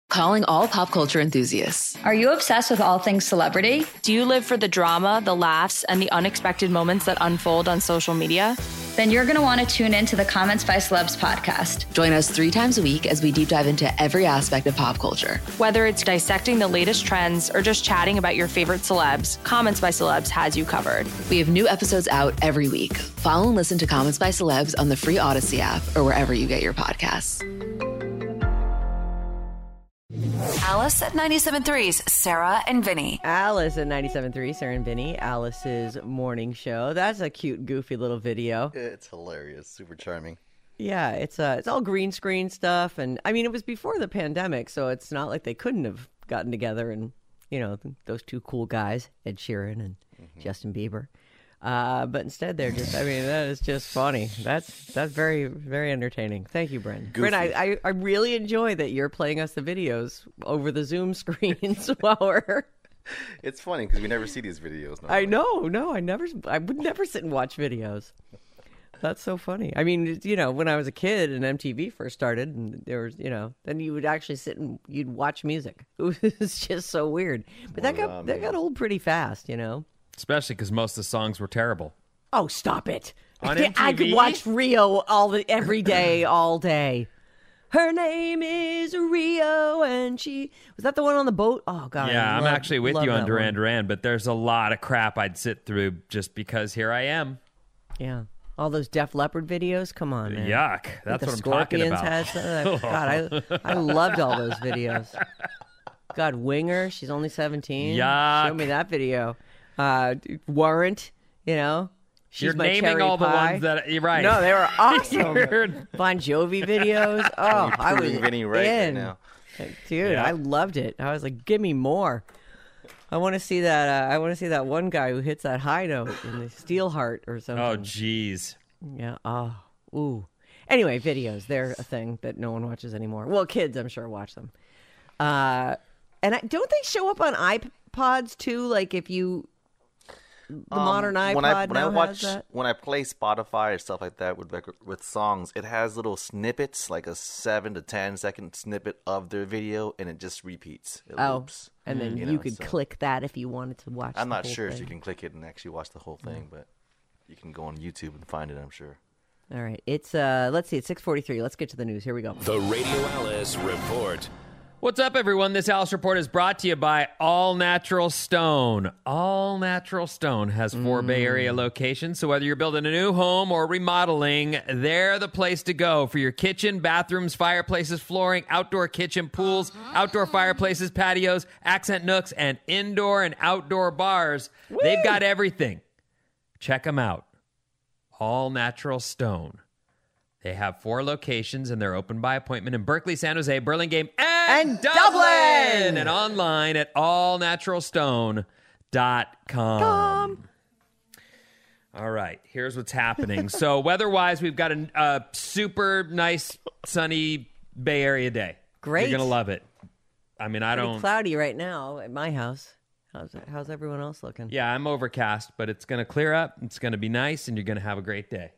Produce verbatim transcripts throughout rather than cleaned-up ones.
Calling all pop culture enthusiasts. Are you obsessed with all things celebrity? Do you live for the drama, the laughs, and the unexpected moments that unfold on social media? Then you're going to want to tune in to the Comments by Celebs podcast. Join us three times a week as we deep dive into every aspect of pop culture. Whether it's dissecting the latest trends or just chatting about your favorite celebs, Comments by Celebs has you covered. We have new episodes out every week. Follow and listen to Comments by Celebs on the free Odyssey app or wherever you get your podcasts. Alice at ninety-seven point three's Sarah and Vinny. Alice at ninety-seven point three, Sarah and Vinny, Alice's morning show. That's a cute, goofy little video. It's hilarious. Super charming. Yeah, it's uh, it's all green screen stuff. And I mean, it was before the pandemic, so it's not like they couldn't have gotten together and, you know, those two cool guys, Ed Sheeran and mm-hmm. Justin Bieber. Uh, but instead, they're just, I mean, that is just funny. That's that's very, very entertaining. Thank you, Bryn. Bryn, I, I, I really enjoy that you're playing us the videos over the Zoom screens while we're... It's funny because we never see these videos. I know, no, I never, I would never sit and watch videos. That's so funny. I mean, you know, when I was a kid and M T V first started, and there was, you know, then you would actually sit and you'd watch music. It was just so weird. But that got, that got old pretty fast, you know? Especially because most of the songs were terrible. Oh, stop it. On I, M T V? I could watch Rio all the every day, all day. Her name is Rio, and she... Was that the one on the boat? Oh, God. Yeah, love, I'm actually with you on Duran one. Duran, but there's a lot of crap I'd sit through just because here I am. Yeah. All those Def Leppard videos? Come on, man. Yuck. That's what I'm talking Scorpions about. Had some, God, I, I loved all those videos. God, Winger, she's only seventeen. Yuck. Show me that video. Uh, Warrant, you know, she's You're my naming cherry all pie. the ones that you're right. No, they were awesome. Bon Jovi videos. Oh, I was Vinny right, in. right now. Dude, Yeah. I loved it. I was like, give me more. I want to see that. Uh, I want to see that one guy who hits that high note in the Steel Heart or something. Oh, jeez. Yeah. Oh, ooh. Anyway, videos. They're a thing that no one watches anymore. Well, kids, I'm sure, watch them. Uh, and I, don't they show up on iPods too? Like if you. The Um, modern iPod when I, when now I watch, has that? when I play Spotify or stuff like that with with songs, it has little snippets, like a seven to ten second snippet of their video, and it just repeats. It Oh, loops. and then You you, know, could so- click that if you wanted to watch. I'm the not whole sure if thing. you can click it and actually watch the whole thing, but you can go on YouTube and find it, I'm sure. All right, it's uh, let's see, it's six forty-three. Let's get to the news. Here we go. The Radio Alice Report. What's up, everyone? This Alice Report is brought to you by All Natural Stone. All Natural Stone has four mm. Bay Area locations, so whether you're building a new home or remodeling, they're the place to go for your kitchen, bathrooms, fireplaces, flooring, outdoor kitchen, pools, outdoor fireplaces, patios, accent nooks, and indoor and outdoor bars. Woo! They've got everything. Check them out. All Natural Stone. They have four locations, and they're open by appointment in Berkeley, San Jose, Burlingame, and, and Dublin! Dublin! And online at all natural stone dot com. Com. All right, here's what's happening. So weather-wise, we've got a, a super nice, sunny Bay Area day. Great. You're going to love it. I mean, I Pretty don't... cloudy right now at my house. How's how's everyone else looking? Yeah, I'm overcast, but it's going to clear up. It's going to be nice, and you're going to have a great day.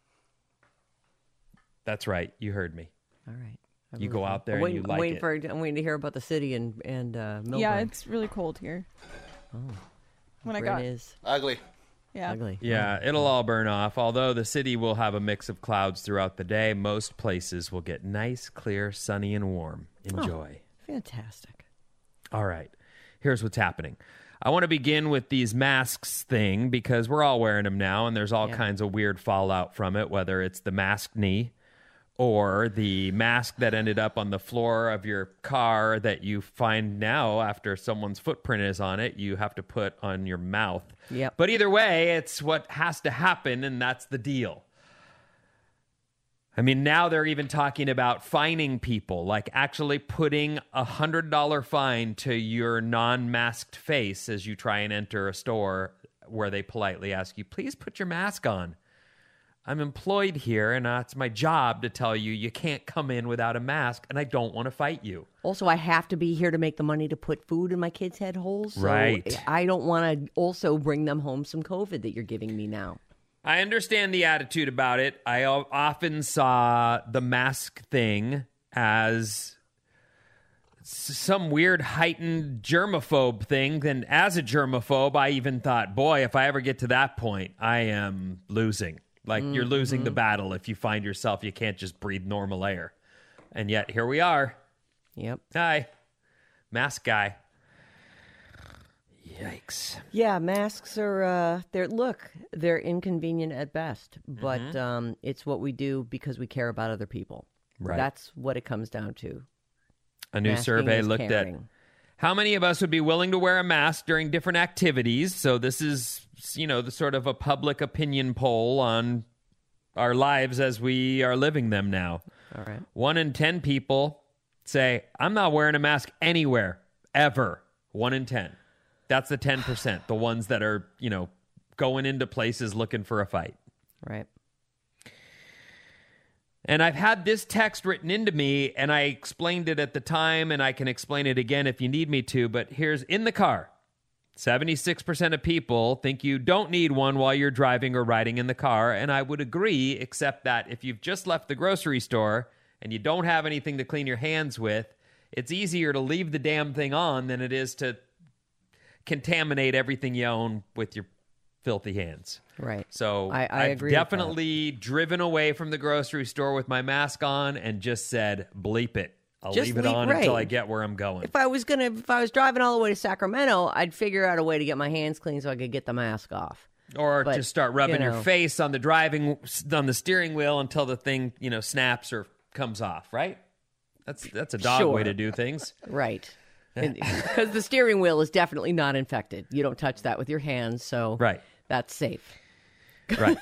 That's right. You heard me. All right. I You go out there I'm and waiting, you I'm like waiting it. For, I'm waiting to hear about the city and, and uh, Milburn. Yeah, it's really cold here. Oh. When I Bryn got is Ugly. yeah. ugly. Yeah, it'll all burn off. Although the city will have a mix of clouds throughout the day, most places will get nice, clear, sunny, and warm. Enjoy. Oh, fantastic. All right. Here's what's happening. I want to begin with these masks thing because we're all wearing them now, and there's all Yeah. kinds of weird fallout from it, whether it's the mask knee or the mask that ended up on the floor of your car that you find now after someone's footprint is on it, you have to put on your mouth. Yep. But either way, it's what has to happen, and that's the deal. I mean, now they're even talking about fining people, like actually putting a one hundred dollars fine to your non-masked face as you try and enter a store where they politely ask you, please put your mask on. I'm employed here, and uh, it's my job to tell you you can't come in without a mask, and I don't want to fight you. Also, I have to be here to make the money to put food in my kids' head holes. So Right. I don't want to also bring them home some COVID that you're giving me now. I understand the attitude about it. I o- often saw the mask thing as some weird heightened germaphobe thing. Then as a germaphobe, I even thought, boy, if I ever get to that point, I am losing. Like mm-hmm. you're losing the battle if you find yourself, you can't just breathe normal air. And yet here we are. Yep. Hi. Mask guy. Yikes. Yeah, masks are, uh, they're, look, they're inconvenient at best, but mm-hmm. um, it's what we do because we care about other people. Right. That's what it comes down to. A new Masking survey is looked caring. at how many of us would be willing to wear a mask during different activities. So this is, you know, the sort of a public opinion poll on our lives as we are living them now. All right. One in ten people say, I'm not wearing a mask anywhere, ever. One in ten. That's the ten percent, the ones that are, you know, going into places looking for a fight. Right. And I've had this text written into me, and I explained it at the time, and I can explain it again if you need me to, but here's in the car. seventy-six percent of people think you don't need one while you're driving or riding in the car, and I would agree, except that if you've just left the grocery store and you don't have anything to clean your hands with, it's easier to leave the damn thing on than it is to contaminate everything you own with your filthy hands. Right. So I, I I've agree definitely driven away from the grocery store with my mask on and just said, bleep it. I'll Just leave it leave- on right. until I get where I'm going. If I was gonna, if I was driving all the way to Sacramento, I'd figure out a way to get my hands clean so I could get the mask off. Or But, just start rubbing you your know. face on the driving, on the steering wheel until the thing, you know, snaps or comes off, right? That's that's a dog Sure. way to do things. Right. Because the steering wheel is definitely not infected. You don't touch that with your hands, so Right. that's safe. Right.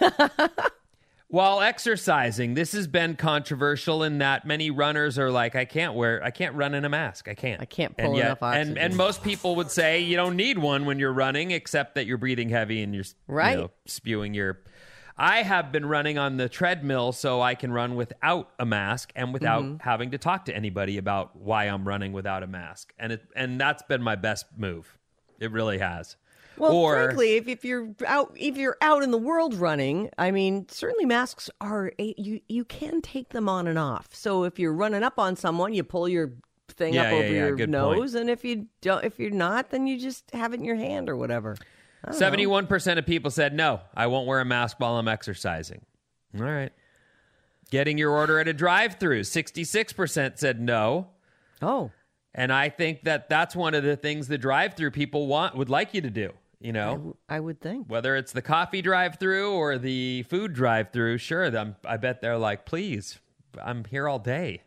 While exercising, this has been controversial in that many runners are like, I can't wear, I can't run in a mask. I can't. I can't pull and yet, enough oxygen. And, and most people would say you don't need one when you're running, except that you're breathing heavy and you're Right. you know, spewing your... I have been running on the treadmill so I can run without a mask and without Mm-hmm. having to talk to anybody about why I'm running without a mask. And it and that's been my best move. It really has. Well, or, frankly, if, if you're out, if you're out in the world running, I mean, certainly masks are a, you you can take them on and off. So if you're running up on someone, you pull your thing Yeah, up yeah, over yeah, your good nose, point. and if you don't, if you're not, then you just have it in your hand or whatever. I don't know. seventy-one percent of people said, no, I won't wear a mask while I'm exercising. All right. Getting your order at a drive-thru, sixty-six percent said no. Oh, And I think that that's one of the things the drive-thru people want would like you to do, you I, know? w- I would think. Whether it's the coffee drive-thru or the food drive-thru, sure, I'm, I bet they're like, please, I'm here all day.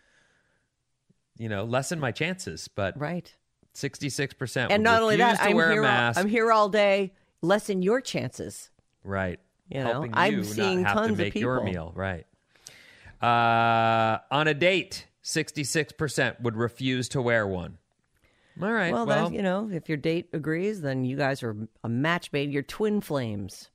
You know, lessen my chances, but Right. sixty-six percent And would not only refuse that, to I'm wear here. a All, mask. I'm here all day. Lessen your chances. Right. You know, Helping I'm you seeing not have tons to of make your people. meal. Right. Uh, on a date, sixty-six percent would refuse to wear one. All right. Well, Well, then, you know, if your date agrees, then you guys are a match made. You're twin flames.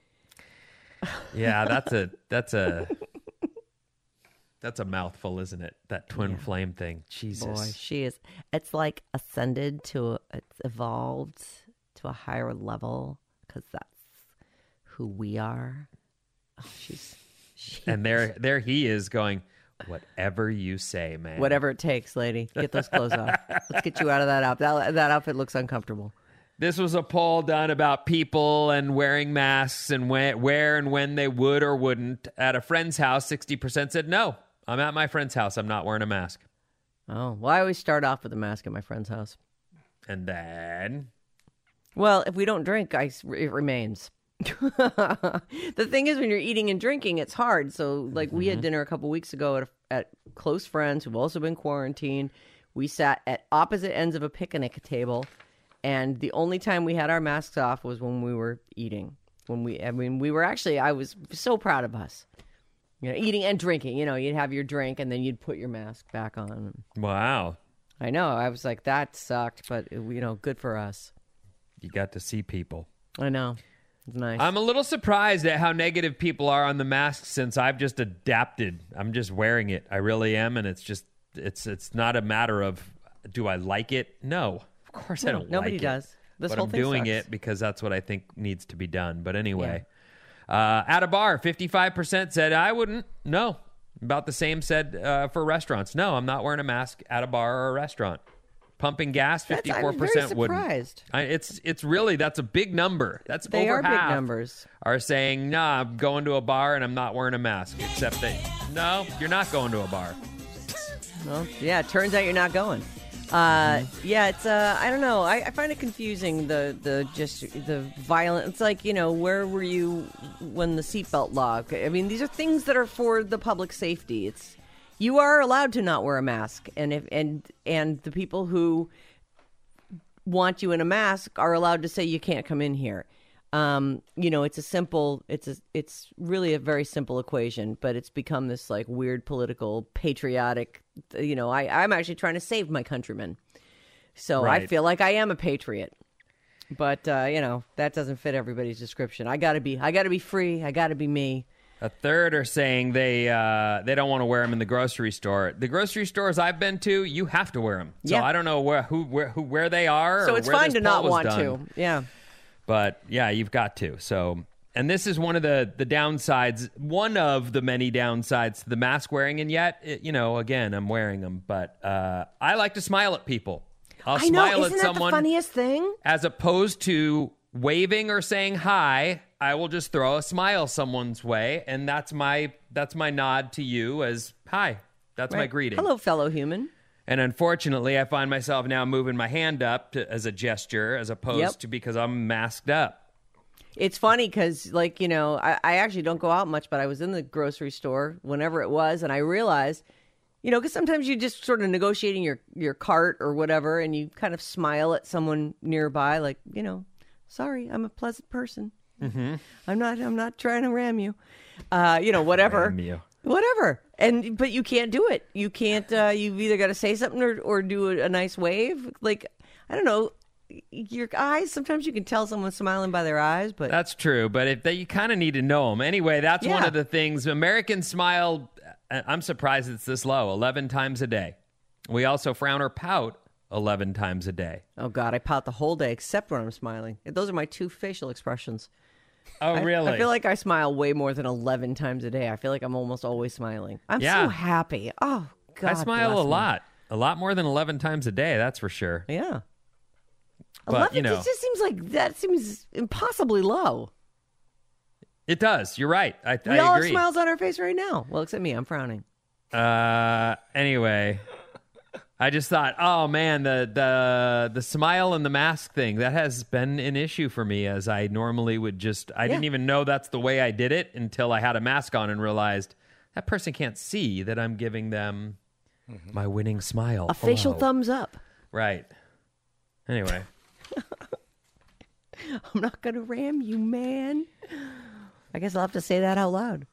yeah, that's a that's a that's a mouthful, isn't it? That twin flame thing. Jesus. Boy, she is. It's like ascended to, it's evolved to a higher level because that's who we are. Oh, she's, she, And there there he is going, whatever you say, man. whatever it takes, lady. Get those clothes off. Let's get you out of that outfit. That, that outfit looks uncomfortable. This was a poll done about people and wearing masks and when, where and when they would or wouldn't. At a friend's house, sixty percent said, no, I'm at my friend's house. I'm not wearing a mask. Oh, well, I always start off with a mask at my friend's house. And then... Well, if we don't drink, I, it remains. The thing is, when you're eating and drinking, it's hard. So, like, we had dinner a couple weeks ago at, at close friends who've also been quarantined. We sat at opposite ends of a picnic table, and the only time we had our masks off was when we were eating. When we, I mean, we were actually, I was so proud of us. You know, eating and drinking. You know, you'd have your drink, and then you'd put your mask back on. Wow. I know. I was like, that sucked, but, you know, good for us. You got to see people. I know. It's nice. I'm a little surprised at how negative people are on the mask since I've just adapted. I'm just wearing it. I really am, and it's just it's it's not a matter of do I like it? No, of course I No, don't. nobody like does. It. This but whole I'm thing doing sucks. it because that's what I think needs to be done. But anyway, uh, at a bar, fifty-five percent said I wouldn't. No, About the same said uh, for restaurants. No, I'm not wearing a mask at a bar or a restaurant. Pumping gas, fifty-four percent wouldn't. Surprised. I, it's it's really, that's a big number. That's They over are big half numbers. are saying, nah, I'm going to a bar and I'm not wearing a mask. Except that, no, you're not going to a bar. Well, yeah, it turns out you're not going. Uh, yeah, it's uh, I don't know. I, I find it confusing. The the just the violent. It's like, you know, where were you when the seatbelt law? I mean, these are things that are for the public safety. It's you are allowed to not wear a mask, and if and and the people who want you in a mask are allowed to say you can't come in here. Um, you know, it's a simple, it's a, it's really a very simple equation, but it's become this like weird political, patriotic, you know, I, I'm actually trying to save my countrymen. So Right. I feel like I am a patriot, but, uh, you know, that doesn't fit everybody's description. I gotta be, I gotta be free. I gotta be me. A third are saying they uh, they don't want to wear them in the grocery store. The grocery stores I've been to, you have to wear them. So Yeah. I don't know where who where who where they are. So or it's where fine this to not poll was want done. to. Yeah. But yeah, you've got to. So, and this is one of the the downsides, one of the many downsides to the mask wearing. And yet, it, you know, again, I'm wearing them. But uh, I like to smile at people. I'll I know. smile Isn't at that someone the funniest thing? as opposed to waving or saying hi. I will just throw a smile someone's way, and that's my that's my nod to you as hi. That's my Right. greeting. Hello, fellow human. And unfortunately, I find myself now moving my hand up to, as a gesture as opposed Yep. to because I'm masked up. It's funny because, like, you know, I, I actually don't go out much, but I was in the grocery store whenever it was, and I realized, you know, because sometimes you just sort of negotiating your, your cart or whatever, and you kind of smile at someone nearby, like, you know, sorry, I'm a pleasant person. Mm-hmm. I'm not. I'm not trying to ram you. Uh, you know, whatever. Ram you. Whatever. And but you can't do it. You can't. Uh, you've either got to say something or, or do a, a nice wave. Like, I don't know. Your eyes. Sometimes you can tell someone's smiling by their eyes, but That's true, but if they, you kind of need to know them. Anyway, that's one Yeah. of the things. Americans smile, uh, I'm surprised it's this low, eleven times a day. We also frown or pout eleven times a day. oh god, I pout the whole day except when I'm smiling. Those are my two facial expressions. Oh, I- really? I feel like I smile way more than eleven times a day. I feel like I'm almost always smiling. I'm Yeah. so happy. Oh god, I smile bless a me. lot. A lot more than eleven times a day, that's for sure. Yeah. But, eleven you know. it just seems like that seems impossibly low. It does. You're right. I, We I all agree. have smiles on our face right now. Well, except me. I'm frowning. Uh, anyway, I just thought, oh man, the the the smile and the mask thing, that has been an issue for me, as I normally would just I didn't Yeah. even know that's the way I did it until I had a mask on and realized that person can't see that I'm giving them my winning smile. A facial Hello. thumbs up. Right. Anyway, I'm not going to ram you, man. I guess I'll have to say that out loud.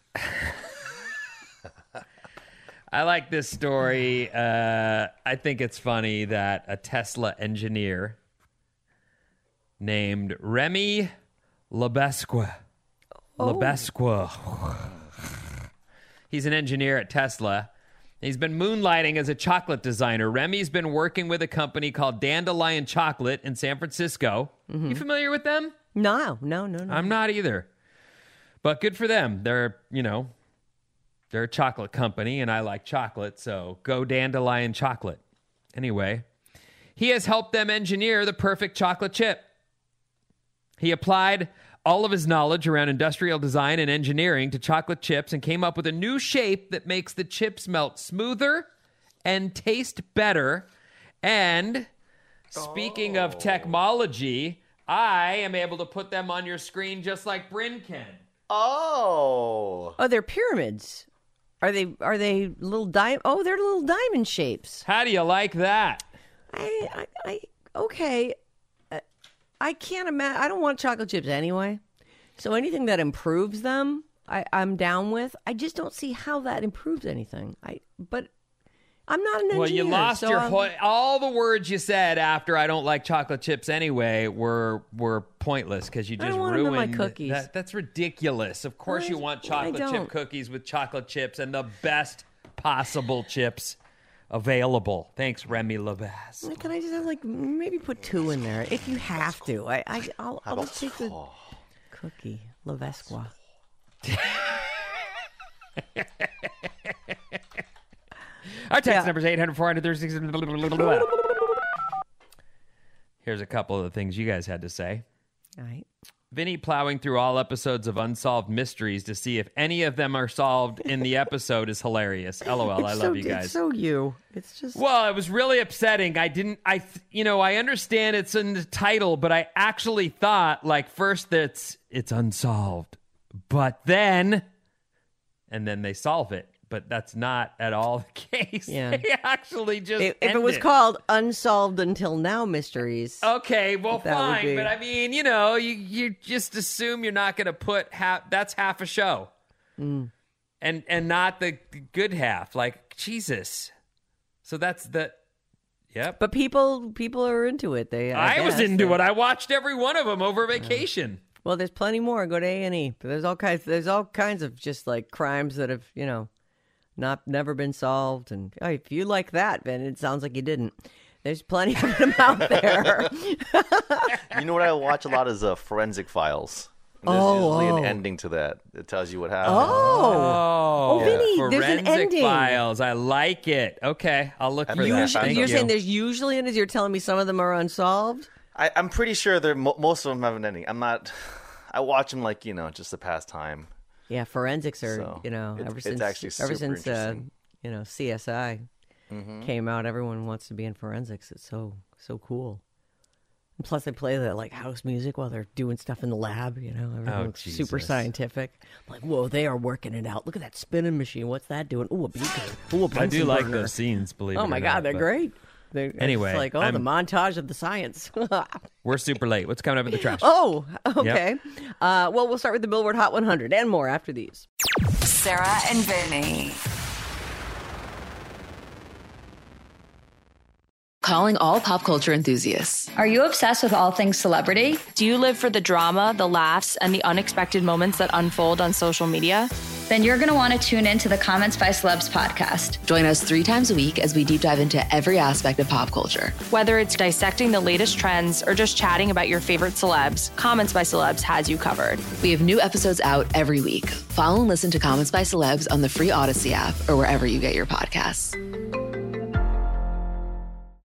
I like this story. Uh, I think it's funny that a Tesla engineer named Remy Lebesque. Lebesque. He's an engineer at Tesla. He's been moonlighting as a chocolate designer. Remy's been working with a company called Dandelion Chocolate in San Francisco. You familiar with them? No, no, no, no. I'm not either. But good for them. They're, you know, they're a chocolate company, and I like chocolate, so go Dandelion Chocolate. Anyway, he has helped them engineer the perfect chocolate chip. He applied all of his knowledge around industrial design and engineering to chocolate chips and came up with a new shape that makes the chips melt smoother and taste better. And speaking of technology, I am able to put them on your screen just like Bryn can. Oh. Oh, they're pyramids. Are they? Are they little diamond? Oh, they're little diamond shapes. How do you like that? I, I, I okay. Uh, I can't imagine. I don't want chocolate chips anyway. So anything that improves them, I, I'm down with. I just don't see how that improves anything. I, but I'm not an engineer. Well, you lost so your I'm- whole, all the words you said after I don't like chocolate chips anyway were were pointless because you I just don't want 'em in ruined my cookies. That, that's ridiculous. Of course, I- you want I chocolate chip don't. cookies with chocolate chips and the best possible chips available. Thanks, Remy Lebesque. Can I just have like maybe put two in there if you have to? I, I I'll, I'll just take the cookie Levesque. Our text Yeah. number is eight hundred, four hundred, thirty-six. Here's a couple of the things you guys had to say. All right. Vinny plowing through all episodes of Unsolved Mysteries to see if any of them are solved in the episode is hilarious. LOL, I It's love so, you guys. It's so you. It's just. Well, it was really upsetting. I didn't, I, th- you know, I understand it's in the title, but I actually thought, like, first that's it's unsolved, but then, and then they solve it. But that's not at all the case. Yeah. They actually just If, if it end was called Unsolved Until Now Mysteries. Okay, well, that would fine. be- But I mean, you know, you, you just assume you're not going to put half, that's half a show. Mm. And and not the good half. Like, Jesus. So that's the, yep. But people people are into it. They I, I was guess. into They- it. I watched every one of them over vacation. Well, there's plenty more. Go to A and E. There's all kinds. There's all kinds of just like crimes that have you know, not never been solved. And oh, if you like that, Ben, it sounds like you didn't. There's plenty of them out there. You know what I watch a lot is uh, Forensic Files. There's Oh, usually oh. an ending to that. It tells you what happened. Oh, Oh, oh, Vinny, there's an Forensic ending. Files. I like it. Okay, I'll look I for think that. I Usually, found Thank you're you. saying there's usually an. You're telling me some of them are unsolved. I, I'm pretty sure they're mo- most of them have an ending. I'm not. I watch them like you know just a pastime. Yeah, forensics are. So, you know, it's- ever it's since actually ever super since uh, interesting. you know C S I Mm-hmm. came out, everyone wants to be in forensics. It's so so cool. And plus, they play the like house music while they're doing stuff in the lab. You know, everything's super Jesus. scientific. I'm like, whoa, they are working it out. Look at that spinning machine. What's that doing? Ooh, a beaker. Ooh, a I do Bunsen like burner. those scenes, believe it Oh or my not, god, they're but great. They're, it's Anyway, like oh, I'm- the montage of the science. We're super late. What's coming up in the trash? Oh, okay. Uh, well, we'll start with the Billboard Hot one hundred and more after these. Sarah and Vinny. Calling all pop culture enthusiasts. Are you obsessed with all things celebrity? Do you live for the drama, the laughs, and the unexpected moments that unfold on social media? Then you're going to want to tune in to the Comments by Celebs podcast. Join us three times a week as we deep dive into every aspect of pop culture. Whether it's dissecting the latest trends or just chatting about your favorite celebs, Comments by Celebs has you covered. We have new episodes out every week. Follow and listen to Comments by Celebs on the free Odyssey app or wherever you get your podcasts.